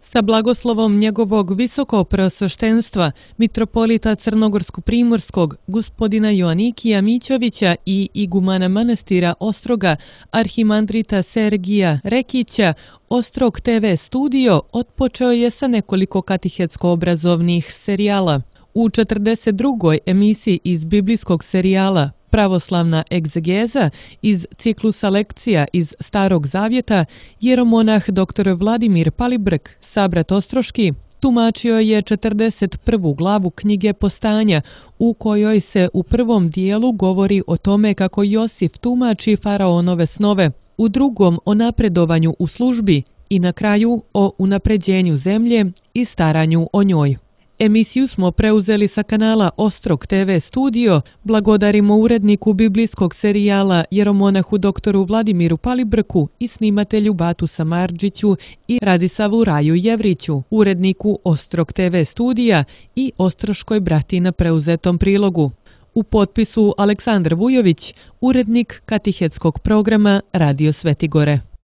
Sa blagoslovom njegovog visokopreosveštenstva, mitropolita Crnogorsko-primorskog, gospodina Joanikija Mićovića i igumana manastira Ostroga, arhimandrita Sergija Rekića, Ostrog TV studio otpočeo je sa nekoliko katehetsko-obrazovnih serijala. U 42. emisiji iz biblijskog serijala Pravoslavna egzegeza iz ciklusa lekcija iz Starog Zavjeta, jeromonah dr. Vladimir Palibrk, sabrat Ostroški, tumačio je 41. glavu knjige Postanja, u kojoj se u prvom dijelu govori o tome kako Josif tumači faraonove snove, u drugom o napredovanju u službi i na kraju o unapređenju zemlje i staranju o njoj. Emisiju smo preuzeli sa kanala Ostrog TV studio, blagodarimo uredniku biblijskog serijala jeromonahu doktoru Vladimiru Palibrku i snimatelju Batu Samardžiću i Radisavu Raju Jevriću, uredniku Ostrog TV studija i Ostroškoj brati na preuzetom prilogu. U potpisu Aleksandar Vujović, urednik katehetskog programa Radio Svetigore.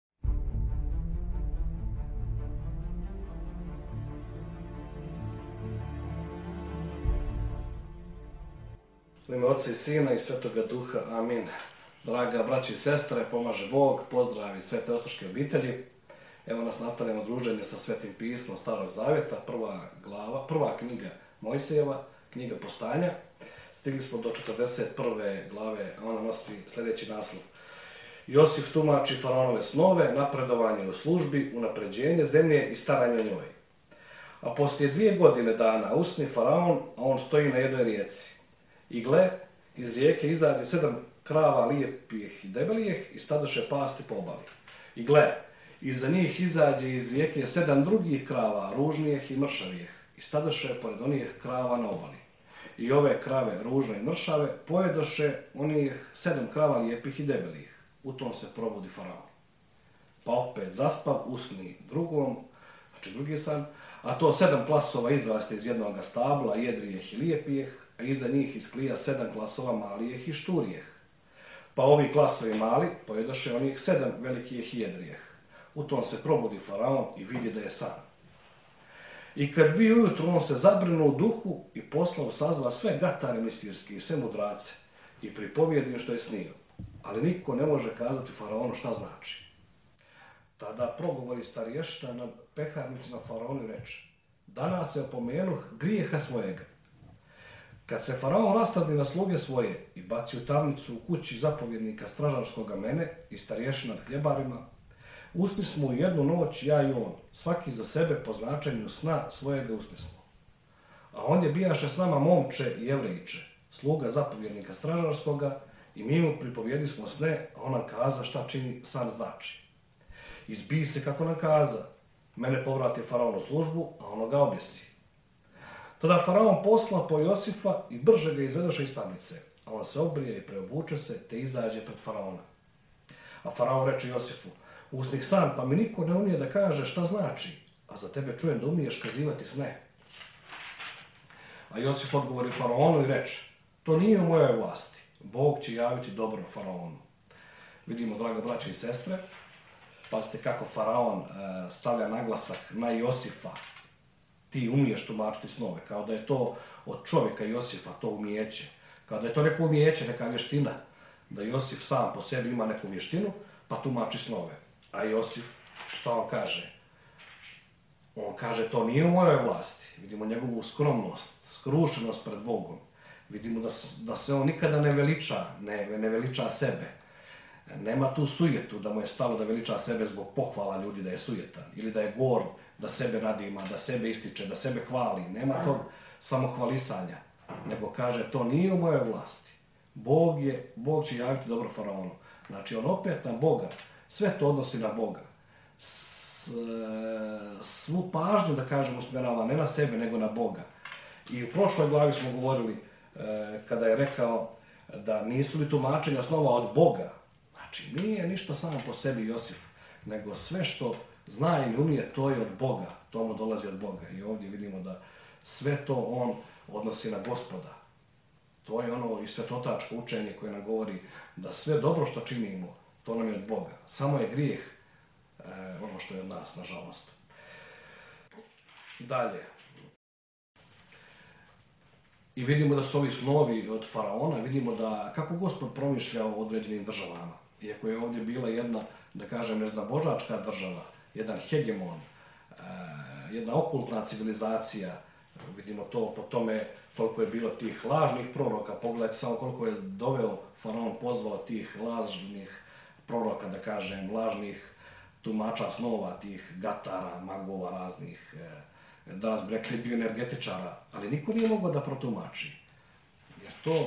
U ime Otca i Sina i Svetoga Duha, amin. Draga braći i sestre, pomaže Bog, pozdravi Svete Ostroške obitelji. Evo nas nastavljamo druženje sa Svetim pismom Starog Zavjeta, prva knjiga Mojsijeva, knjiga Postanja. Stigli smo do 41. glave, a ona nosi sljedeći naslov. Josif tumači faraonove snove, napredovanje u službi, unapređenje zemlje i staranje o njoj. A poslije 2 godine dana usni faraon, a on stoji na jednoj rijeci. I gle, iz rijeke izađe 7 krava lijepih i debelijih i stadoše pasti po obali. I gle, iza njih izađe iz rijeke 7 drugih krava, ružnijih i mršavijih, i stadoše pored onih krava na obali. I ove krave, ružne i mršave, pojedoše onih 7 krava lijepih i debelijih. U tom se probudi faraon. Pa opet zaspav, usni drugi san, a to 7 klasova izraste iz jednog stabla, jedrijih i lijepih, a iza njih isklija 7 klasova malijih i šturijih. Pa ovi klasovi mali pojedoše onih 7 velikih i jedrijih. U tom se probudi faraon i vidi da je san. I kad bi ujutru on se zabrinuo u duhu i poslao sazva sve gatare mistirski i sve mudrace i pripovjedio što je snio. Ali niko ne može kazati faraonu šta znači. Tada progovori starješina nad peharnicima faraonu reče: danas se opomenuh grijeha svojega. Kad se faraon rastadni na sluge svoje i baci u tamnicu u kući zapovjednika stražarskoga mene i starješina nad hljebarima, usni smo u jednu noć, ja i on, svaki za sebe po značenju sna svojega usni smo. A on je bijaše s nama momče i jevrejiče, sluga zapovjednika stražarskoga, i mi mu pripovjedi smo sne, a on nam kaza šta čini san znači. Izbij se kako nam kaza, mene povrati faraon u službu, a ono ga objesi. Tada faraon posla po Josifa i brže ga izvedoše iz tamnice, a on se obrije i preobuče se, te izađe pred faraona. A faraon reče Josifu: usnih san, pa mi niko ne umije da kaže šta znači, a za tebe čujem da umiješ kazivati sne. A Josif odgovori faraonu i reče: to nije u mojoj vlasti, Bog će javiti dobro faraonu. Vidimo, draga braće i sestre, pazite kako faraon stavlja naglasak na Josifa. Ti umiješ tumačiti snove, kao da je to od čovjeka Josifa to umijeće, kao da je to neko umijeće, neka vještina, da Josif sam po sebi ima neku vještinu, pa tumači snove. A Josif, šta on kaže? On kaže, to nije u mojoj vlasti. Vidimo njegovu skromnost, skrušenost pred Bogom. Vidimo da se on nikada ne veliča sebe. Nema tu sujetu, da mu je stalo da veliča sebe zbog pohvala ljudi da je sujetan, ili da je gord, da sebe nadima, da sebe ističe, da sebe hvali. Nema tog samohvalisanja, nego kaže, to nije u mojoj vlasti. Bog će javiti dobro faraonu. Znači, on opet na Boga, sve to odnosi na Boga. Svu pažnju, da kažem, usmjerava ne na sebe, nego na Boga. I u prošloj glavi smo govorili, kada je rekao da nisu li tumačenja snova od Boga. Znači, nije ništa samo po sebi Josif, nego sve što zna i umije, to je od Boga, to mu dolazi od Boga. I ovdje vidimo da sve to on odnosi na Gospoda. To je ono i svetotačko učenje koje nam govori da sve dobro što činimo, to nam je od Boga. Samo je grijeh ono što je od nas, nažalost. Dalje. I vidimo da su ovi snovi od faraona, vidimo da kako Gospod promišlja o određenim državama. Iako je ovdje bila jedna, da kažem, jedna božačka država, jedan hegemon, jedna okultna civilizacija, vidimo to po tome koliko je bilo tih lažnih proroka, pogledajte samo koliko je doveo faraon, pozvao tih lažnih proroka, da kažem, lažnih tumača snova, tih gatara, magova raznih, danas bi rekli bioenergetičara, ali niko nije mogao da protumači. Jer to,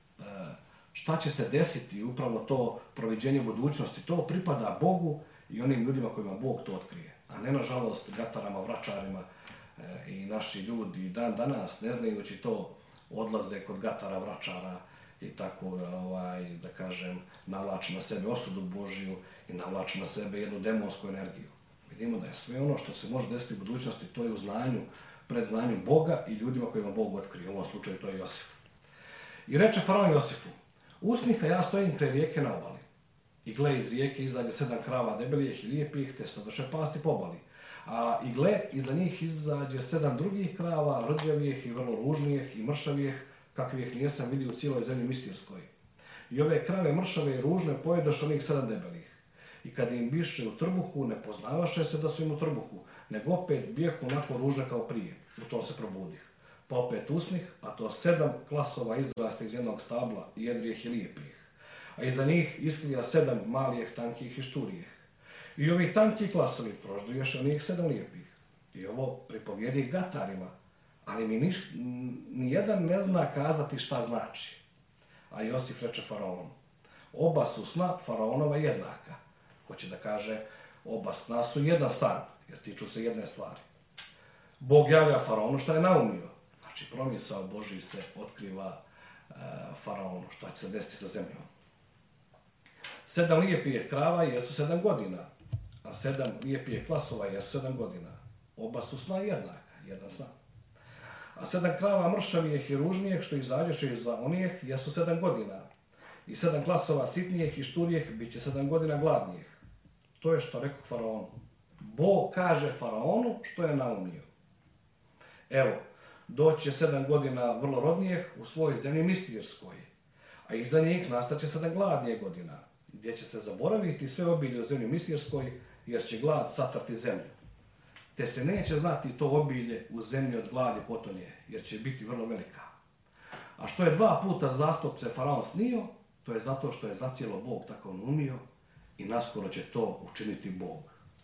šta će se desiti, upravo to proviđenje budućnosti, to pripada Bogu i onim ljudima kojima Bog to otkrije. A ne, nažalost, gatarama, vračarima i naši ljudi dan danas, ne znajući to, odlaze kod gatara, vračara i tako, da kažem, navlači na sebe osudu Božju i navlači na sebe jednu demonsku energiju. Vidimo da je sve ono što se može desiti u budućnosti, to je u znanju, predznanju Boga i ljudima kojima Bog otkrije. U ovom slučaju to je Josif. I reče faraon Josifu, usmiha, ja stojim kraj rijeke na obali. I gle, iz rijeke izađe 7 krava debelijih i lijepih, te stadoše pasti po obali. A i gle, iza njih izađe 7 drugih krava, rđavijih i vrlo ružnijih i mršavijih, kakvih nijesam vidio u cijeloj zemlji Misirskoj. I ove krave mršave i ružne pojedoš onih 7 debelih. I kad im biše u trbuhu, ne poznavaše se da su im u trbuhu, nego opet bijehu onako ružne kao prije. U tom se probudih. Pa opet usnih, a to 7 klasova izraste iz jednog stabla, jedrijih i lijepih. A iza njih isklija 7 malijih, tankih i šturijih. I ovi tanki klasovi prožduješ onih 7 lijepih. I ovo pripovjedi gatarima, ali mi nijedan ne zna kazati šta znači. A Josif reče faraonu, oba su sna faraonova jednaka. Hoće da kaže, oba sna su jedan san, jer tiču se jedne stvari. Bog javlja faraonu šta je naumio. Znači, promisao Božji se otkriva faraonu, šta će se desiti sa zemljom. 7 lijepih krava jesu 7 godina, a 7 lijepih klasova jesu 7 godina. Oba su sna jednaka, jedan san. A 7 krava mršavijih i ružnijih, što izađeše iza onih, jesu 7 godina. I 7 klasova sitnijih i šturijih, bit će 7 godina gladnijih. To je što rekao faraonu. Bog kaže faraonu što je naumio. Evo, doći će 7 godina vrlo rodnijih u svojoj zemlji Misirskoj, a iza njih nastaće 7 gladnije godina, gdje će se zaboraviti sve obilje u zemlji Misirskoj, jer će glad satrati zemlju. Te se neće znati to obilje u zemlji od gladi potonje, jer će biti vrlo velika. A što je 2 puta zastupce faraon snio, to je zato što je zacijelo Bog tako naumio i naskoro će to učiniti Bog.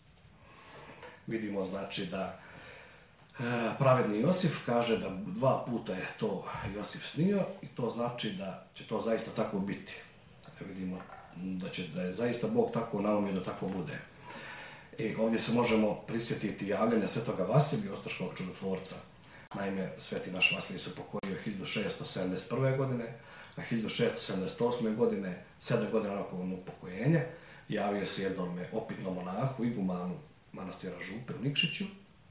Vidimo znači da pravedni Josif kaže da 2 puta je to Josif snio i to znači da će to zaista tako biti. Vidimo da je zaista Bog tako naumio da tako bude. I ovdje se možemo prisjetiti javljanja svetoga Vasilija, ostraškog čudotvorca. Naime, sveti naš Vasilij se pokojio 1671. godine, a 1678. godine, 7 godina nakon upokojenja, javio se jednom opitnom monahu, igumanu manastira Župe u Nikšiću,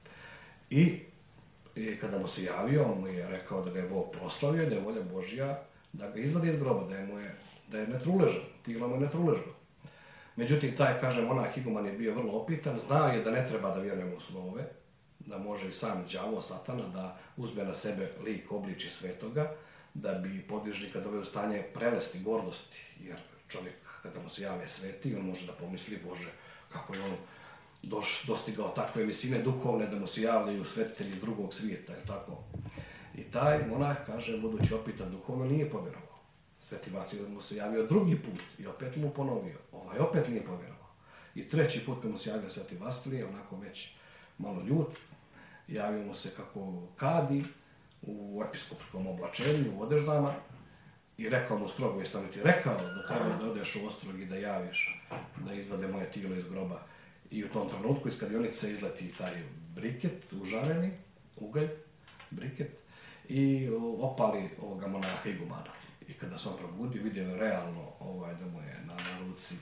i kada mu se javio, on mu je rekao da ga je Bog proslavio, da je volja Božja da ga izvadi iz groba, da je netruležan, tijelo mu je netruležno. Međutim, taj, kaže, monah iguman je bio vrlo opitan, znao je da ne treba da vjerujemo u snove, da može i sam đavo, satana, da uzme na sebe lik obličje svetoga, da bi podvižnika doveo u stanje prelesti, gordosti, jer čovjek kada mu se javlja sveti, on može da pomisli, Bože, kako je on dostigao takve visine duhovne da mu se javljaju svetitelji iz drugog svijeta, je tako? I taj monah, kaže, budući opitan duhovno, nije povjerovao. Sveti Vasilij mu se javio drugi put i opet mu ponovio. Ovaj opet nije povjerovao. I 3. put mu se javio sveti Vasilij, onako već malo ljut, javio mu se kako kadi u episkopskom oblačenju, u odeždama, i rekao mu strogo, jesam li ti rekao da treba da odeš u Ostrog i da javiš, da izvade moje tijelo iz groba. I u tom trenutku iz kadionice izleti taj briket, užareni, ugalj, briket, i opali ovoga monaha igumana. I kada se on probudi, vidio realno da mu je na ruci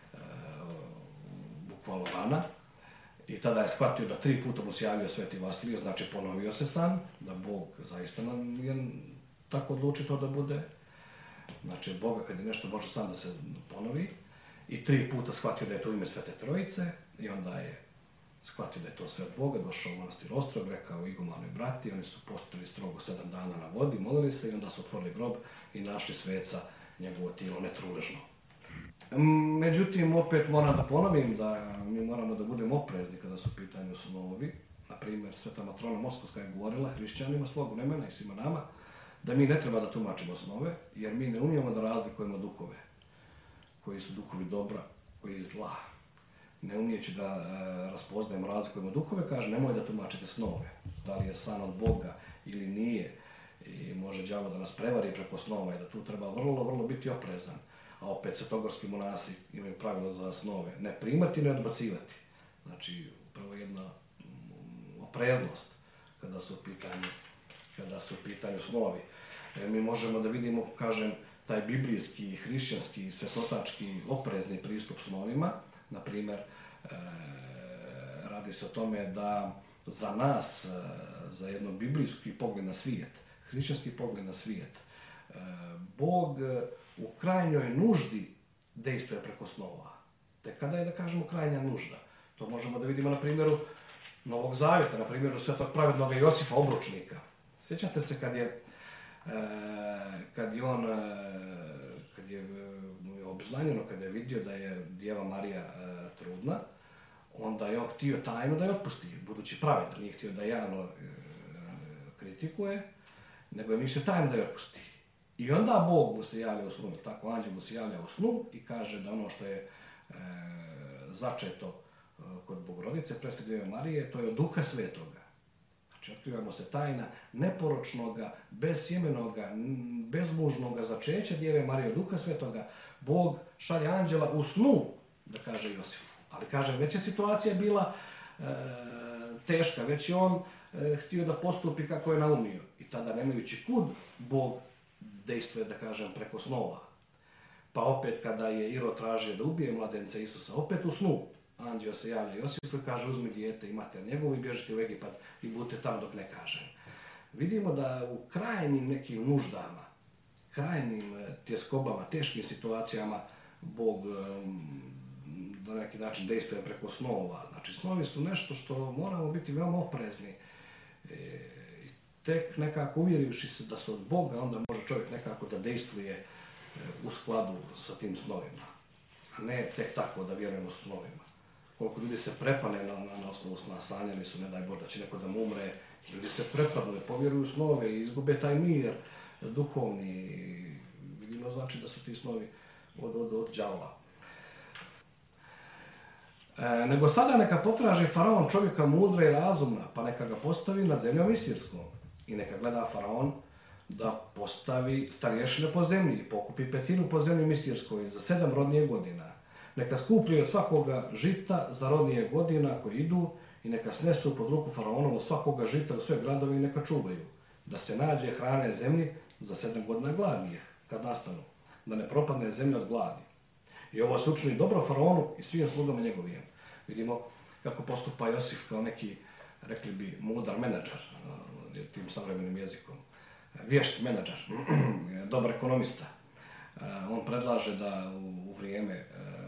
bukvalno rana. I tada je shvatio da 3 puta mu se javio sveti Vasilij, znači ponovio se san, da Bog zaista nam je tako odluči to da bude. Znači od Boga kad je nešto može sam da se ponovi. I 3 puta shvatio da je to ime Svete Trojice i onda je shvatio da je to sve od Boga, došao u manastir Ostrog, rekao igumanoj brati, oni su postili strogo 7 dana na vodi, molili se i onda su otvorili grob i našli sveca, njegovo tijelo netruležno. Međutim, opet moram da ponovim da mi moramo da budemo oprezni kada su u pitanju snovi. Na primjer, Sveta Matrona Moskovska je govorila hrišćanima svog vremena i svima nama da mi ne treba da tumačimo snove, jer mi ne umijemo da razlikujemo duhove, koji su duhovi dobra, koji je zla. Ne umijeći da raspoznajemo, razlikujemo duhove, kaže nemoj da tumačite snove. Da li je san od Boga ili nije, i može đavo da nas prevari preko snova i da tu treba vrlo biti oprezan. A opet svetogorski monasi imaju pravilo za snove, ne primati, ne odbacivati. Znači, upravo jedna opreznost kada su u pitanju snovi. Mi možemo da vidimo, kažem, taj biblijski, hrišćanski, svetotački, oprezni pristup snovima. Na primjer, radi se o tome da za nas, za jedno biblijski pogled na svijet, hrišćanski pogled na svijet, Bog u krajnjoj nuždi dejstvuje preko snova. Te kada je, da kažemo, krajnja nužda? To možemo da vidimo na primjeru Novog Zavjeta, na primjeru svetog pravednog Josifa Obručnika. Sjećate se kad je obznanjeno, kad je vidio da je Djeva Marija trudna, onda je on htio tajno da je otpusti, budući pravedan, nije htio da javno kritikuje, nego je mislio tajno da je otpusti. I onda Bog mu se javlja u snu, tako anđel mu se javlja u snu i kaže da ono što je začeto kod Bogorodice, presve Djeve Marije, to je od Duha Svetoga. Znači, otkrivamo se tajna neporočnoga, bezsjemenoga, bezmužnoga začeća Djeve Marije od Duha Svetoga. Bog šalje anđela u snu, da kaže Josifu. Ali kaže, već je situacija bila teška, već je on htio da postupi kako je naumio. I tada, nemajući kud, Bog dejstvuje, da kažem, preko snova. Pa opet kada je Irod tražio da ubije mladenca Isusa, opet u snu, anđeo se javlja Josifu i kaže, uzmi dijete i mater njegovu i bježite u Egipat i budite tamo dok ne kažem. Vidimo da u krajnjim nekim nuždama, krajnjim tjeskobama, teškim situacijama Bog na neki način dejstvuje preko snova. Znači, snovi su nešto što moramo biti veoma oprezni. Tek nekako uvjerivši se da su od Boga, onda može čovjek nekako da dejstvuje u skladu sa tim snovima. A ne tek tako da vjerujemo snovima. Koliko ljudi se prepane na osnovu sna, sanjali su, ne daj Bože, da će neko da mu umre. Ljudi se prepadnu i povjeruju snove i izgube taj mir duhovni. Vidimo, znači da su ti snovi od đavola. Nego sada neka potraži faraon čovjeka mudra i razumna, pa neka ga postavi nad zemljom Isirskom. I neka gleda faraon da postavi starješine po zemlji i pokupi 1/5 po zemlji Misirskoj za 7 rodnije godina. Neka skuplji od svakoga žita za rodnije godina koji idu i neka snesu pod ruku faraonovu svakoga žita u sve gradove i neka čuvaju. Da se nađe hrane zemlji za 7 godina gladnije, kad nastanu, da ne propadne zemlja od gladi. I ovo se učini dobro faraonu i svim slugama njegovim. Vidimo kako postupa Josif kao neki, rekli bi, mudar menadžer, tim savremenim jezikom. Vješt menadžer, dobar ekonomista. On predlaže da u vrijeme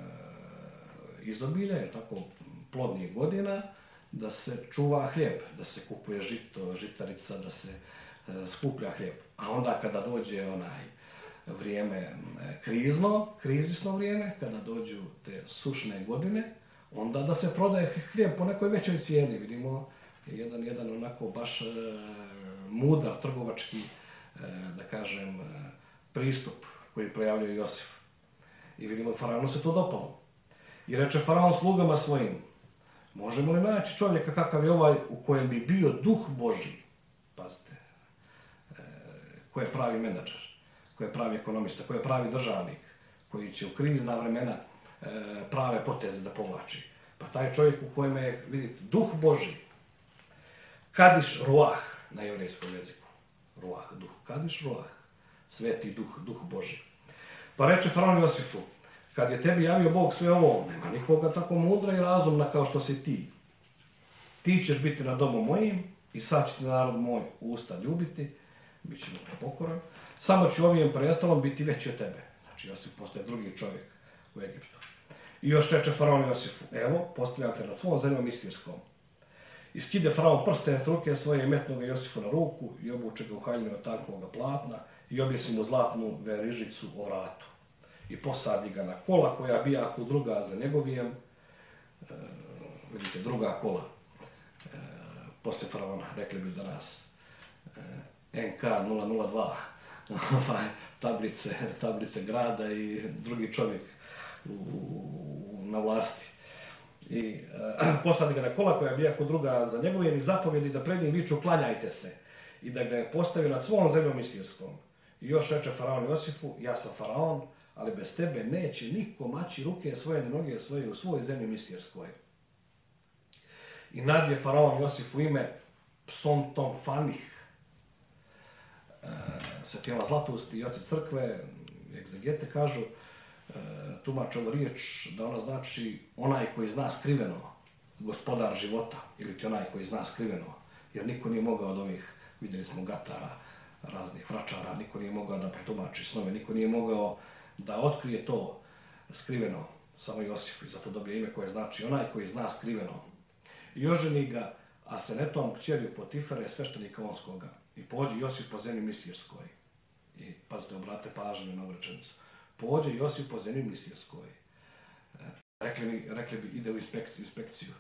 izobilja, tako plodnijih godina, da se čuva hljeb, da se kupuje žito, žitarica, da se skuplja hljeb. A onda kada dođe vrijeme krizisno vrijeme, kada dođu te sušne godine, onda da se prodaje hljeb po nekoj većoj cijeni. Vidimo jedan onako baš mudar trgovački, da kažem, pristup koji projavljuje Josif. I vidimo, faraonu se to dopalo. I reče faraon slugama svojim, možemo li naći čovjeka kakav je ovaj u kojem bi bio duh Božji? Pazite, ko je pravi menadžer, ko je pravi ekonomista, ko je pravi državnik, koji će u krizna vremena prave poteze da povlači. Pa taj čovjek u kojem je, vidite, duh Božji, kadiš ruah na jevrejskom jeziku. Ruah, duh, kadiš ruah, sveti duh Božji. Pa reče faraon Josifu, kad je tebi javio Bog sve ovo, nema nikoga tako mudra i razumna kao što si ti. Ti ćeš biti na domu mojim i sad će ti narod moj usta ljubiti, bit će mu prepokoran, samo će ovijem preostalom biti veći od tebe. Znači Josif postaje drugi čovjek u Egiptu. I još reče faraon Josifu, evo, postavljam te na svom zemljom Isirskom I skide faraon prsten s ruke svoje i metnu ga Josifu na ruku i obuče ga u haljinu od tankoga platna i objesi mu zlatnu verižicu o vratu. I posadi ga na kola koja bijaku druga za njegovijem, vidite, druga kola, posle faraona, rekli bi za nas, NK 002, tablice grada i drugi čovjek na vlasti. I posadi ga na kola koja bijaku druga za njegovijem i zapovjedi da pred njim viču klanjajte se i da ga je postavio nad svom zemljom Misirskom. I još reče faraon Josifu, ja sam faraon, ali bez tebe neće niko maći ruke svoje ni noge svoje u svojoj zemlji Misirskoj. I nadje faraon Josifu ime Psontom Fanih. Svetima Zlatusti i oci crkve, egzegete kažu, tumače ovu riječ da ona znači onaj koji zna skriveno, gospodar života, ili ti onaj koji zna skriveno, jer niko nije mogao od ovih, vidjeli smo gatara, raznih vračara, niko nije mogao da protumači snove, niko nije mogao da otkrije to skriveno, samo Josif, i zato dobije ime koje znači onaj koji zna skriveno. I oženi ga Asenetom, kćerju Potifere, sveštenika Onskoga, i pođe Josif po zemlji Misirskoj. I pazite, obrate pažnju na ovu rečenicu. Pođe Josif po zemlji Misirskoj. Rekli bi ide u inspekciju,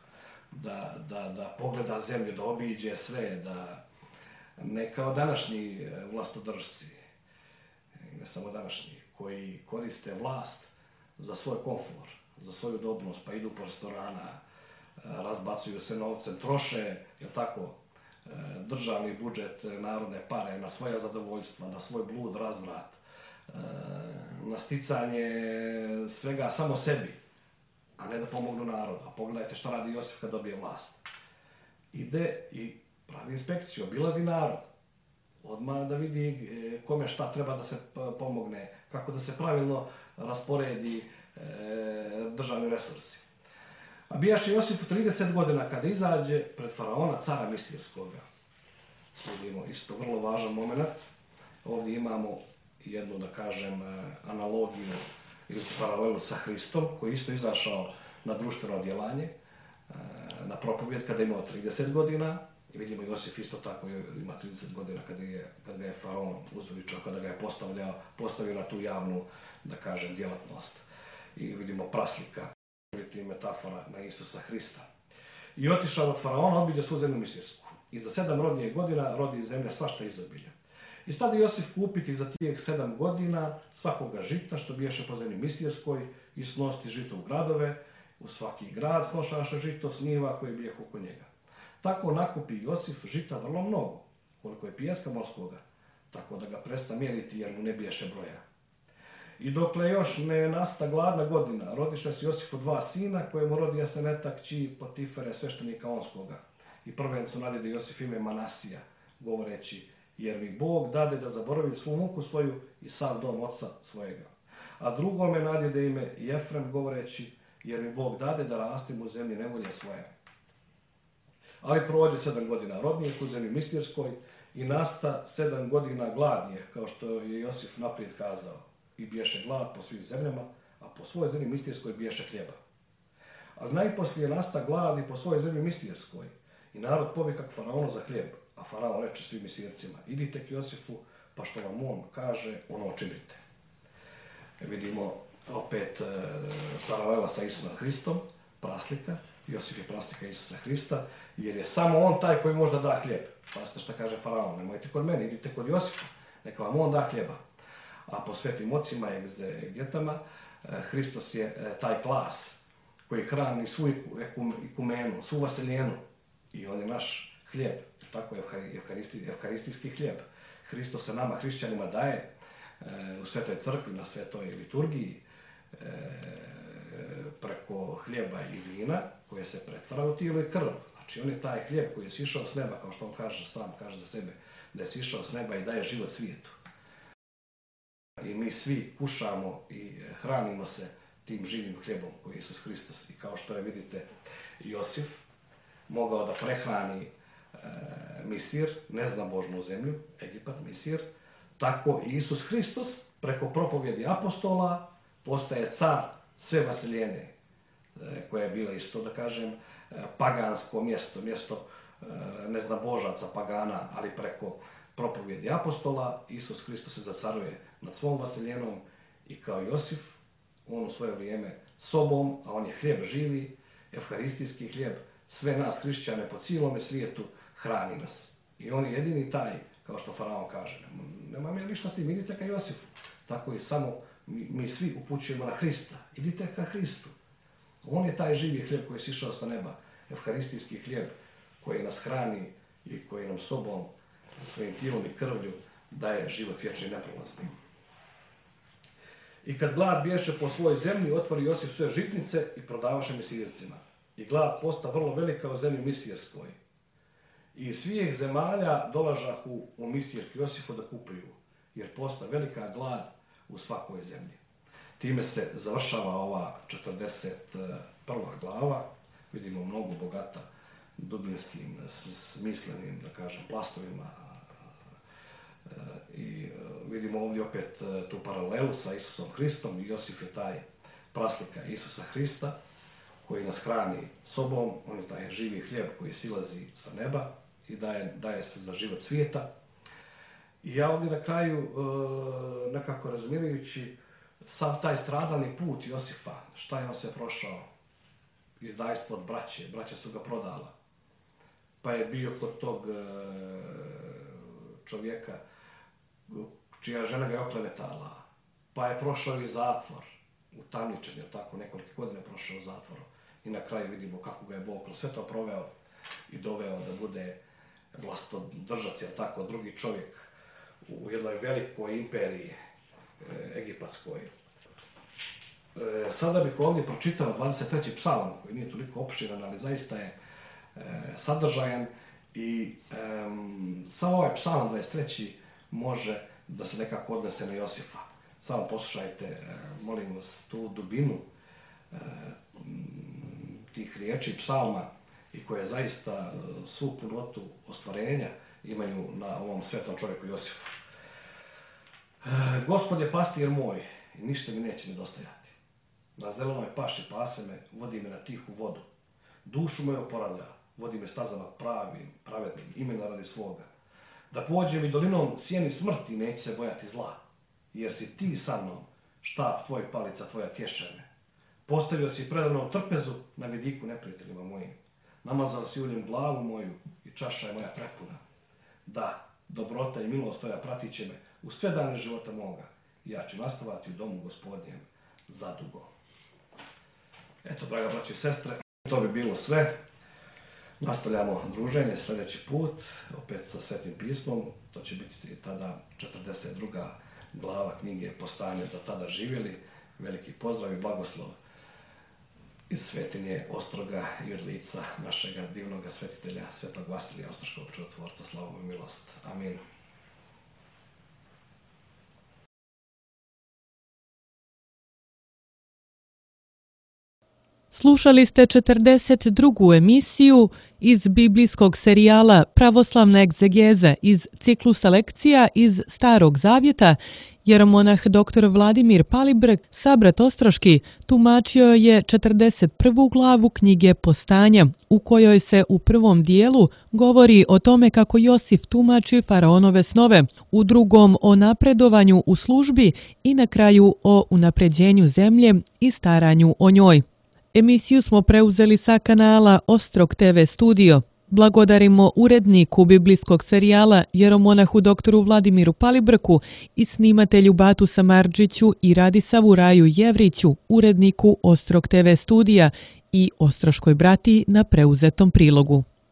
da pogleda zemlju, da obiđe sve, da ne kao današnji vlastodržci, ne samo današnji, koji koriste vlast za svoj komfor, za svoju udobnost, pa idu po restorana, razbacuju se novcem, troše, jel tako, državni budžet, narodne pare na svoja zadovoljstva, na svoj blud, razvrat, na sticanje svega samo sebi, a ne da pomognu narodu. A pogledajte šta radi Josif kad dobije vlast. Ide i pravi inspekciju, obilazi narod. Odmah da vidi kome šta treba da se pomogne, kako da se pravilno rasporedi državni resursi. A bijaše Josif 30 godina kada izađe pred faraona cara Misirskoga. Vidimo isto vrlo važan moment. Ovdje imamo jednu, da kažem, analogiju ili paralelu sa Hristom, koji isto izašao na društveno odjelanje, na propovjed kada je imao 30 godina. I vidimo Josif isto tako ima 30 godina kada ga je faraon uzvičao, kada ga je postavio na tu javnu, da kažem, djelatnost. I vidimo praslika, metafora na Isusa Hrista. I otišao od faraona, obiđe svu zemlju Misirsku. I za 7 rodnijih godina rodi zemlja svašta izobilja. I stade Josif kupiti za tijeh 7 godina svakoga žita što biješe po zemlji Misirskoj i snosti žito u gradove, u svaki grad nošaše žito s njiva koji bijeh oko njega. Tako nakupi Josif žita vrlo mnogo, koliko je pijeska morskoga, tako da ga presta mjeriti jer mu ne biješe broja. I dokle još ne nasta gladna godina, rodiše se Josifu 2 sina, kojemu rodi Aseneta kći Potifere, sveštenika Onskoga. I prvencu nadjede Josif ime Manasija, govoreći, jer mi Bog dade da zaboravim svu muku svoju i sav dom oca svojega. A drugome nadjede ime Jefrem, govoreći, jer mi Bog dade da rastim u zemlji nevolje svoje. Ali prođe 7 godina rodnijeg u zemlji Misirskoj i nasta 7 godina gladnije, kao što je Josif naprijed kazao. I biješe glad po svim zemljama, a po svojoj zemlji Misirskoj biješe hljeba. Ali najposlije nasta glad i po svojoj zemlji Misirskoj i narod povika k faraonu za hljeb, a faraon reče svim Misircima, idite k Josifu, pa što vam on kaže, ono činite. Vidimo opet paralela sa Isusom Hristom, praslika, Josif je praslika Isusa Hrista, jer je samo on taj koji može da da hljeb. Pazite šta kaže faraon, nemojte kod mene, idite kod Josifa, neka vam on da hljeba. A po svetim ocima i egzegetama, Hristos je taj klas koji hrani svu ikumenu, svu vaseljenu i on je naš hljeb, tako je evharistijski hljeb. Hristos se nama, hrišćanima, daje u svetoj crkvi, na svetoj liturgiji, preko hljeba i vina koje se pretvara u tijelo i krv. Znači on je taj hljeb koji je sišao s neba, kao što on sam kaže za sebe, da je sišao s neba i daje život svijetu. I mi svi kušamo i hranimo se tim živim hljebom koji je Isus Hristos. I kao što je, vidite, Josif mogao da prehrani Misir, neznabožnu zemlju, Egipat, Misir, tako i Isus Hristos preko propovjedi apostola postaje car sve vaseljene, koja je bila isto, da kažem, pagansko mjesto neznabožaca, pagana, ali preko propovjedi apostola, Isus Hristos se zacaruje nad svom vaseljenom i kao Josif, on u svoje vrijeme sobom, a on je hljeb živi, evharistijski hljeb, sve nas hrišćane po cijelome svijetu hrani nas. I on je jedini taj, kao što faraon kaže, nema mi ništa s tim, idite ka Josifu. Tako i samo mi svi upućujemo na Hrista. Idite ka Hristu. On je taj živi hljeb koji je sišao sa neba, evharistijski hljeb koji nas hrani i koji nam sobom, svojim tijelom i krvlju daje život vječni i neprolazni. I kad glad bješe po svojoj zemlji, otvori Josif sve žitnice i prodavaše misijevcima. I glad posta vrlo velika u zemlji misijevskoj. I iz svih zemalja dolažahu u misijevsku Josifu da kupuju, jer posta velika glad u svakoj zemlji. Time se završava ova 41. glava. Vidimo mnogo bogata dubinskim, smislenim, da kažem, plastovima. I vidimo ovdje opet tu paralelu sa Isusom Hristom. Josif je taj praslika Isusa Hrista koji nas hrani sobom. On je taj živi hljeb koji silazi sa neba i daje se za život svijeta. I ja ovdje na kraju, nekako razmirajući sav taj stradalni put Josifa, šta je on se prošao, izdajstvo od braće su ga prodala, pa je bio kod tog čovjeka čija žena ga je oklevetala, pa je prošao i zatvor, u tamničenju, tako nekoliko godina prošao u zatvoru. I na kraju vidimo kako ga je Bog kroz sve to proveo i doveo da bude vlastodržac, jer tako, drugi čovjek u jednoj velikoj imperiji egipatskoj. Sada bih ovdje pročitao 23. psalam, koji nije toliko opširan, ali zaista je sadržajan i samo ovaj psalam 23. može da se nekako odnese na Josifa. Samo poslušajte, molim vas, tu dubinu tih riječi psalma i koje zaista svu punotu ostvarenja imaju na ovom svetom čovjeku Josifu. Gospod je pastir moj i ništa mi neće nedostajati. Na zelenoj paši pase me, vodi me na tihu vodu. Dušu moju oporavlja, vodi me stazama pravednim, imena radi svoga. Da pođem i dolinom sjeni smrti, neće se bojati zla, jer si ti sa mnom, štap tvoj, palica tvoja tješe me. Postavio si predavnom trpezu na vidiku neprijateljima mojim. Namazao si uljem glavu moju i čaša je moja prepuna. Da, dobrota i milost tvoja pratit će me u sve dane života moga. Ja ću nastavati u domu Gospodnjem zadugo. Eto, draga braći i sestre, to bi bilo sve. Nastavljamo druženje sljedeći put, opet sa Svetim pismom. To će biti tada 42. glava knjige Postanje za tada živjeli. Veliki pozdrav i blagoslov iz Svetinje Ostroga i od lica našega divnog svetitelja Svetog Vasilija Ostroškog čudotvorca, slavu i milost. Amin. Slušali ste 42. emisiju iz biblijskog serijala Pravoslavna egzegeza iz ciklusa lekcija iz Starog Zavjeta. Jeromonah dr. Vladimir Palibrk, sabrat Ostroški, tumačio je 41. glavu knjige Postanja, u kojoj se u prvom dijelu govori o tome kako Josif tumači faraonove snove, u drugom o napredovanju u službi i na kraju o unapređenju zemlje i staranju o njoj. Emisiju smo preuzeli sa kanala Ostrog TV Studio. Blagodarimo uredniku biblijskog serijala Jeromonahu dr. Vladimiru Palibrku i snimatelju Batu Samardžiću i Radisavu Raju Jevriću, uredniku Ostrog TV Studija i Ostroškoj bratiji na preuzetom prilogu.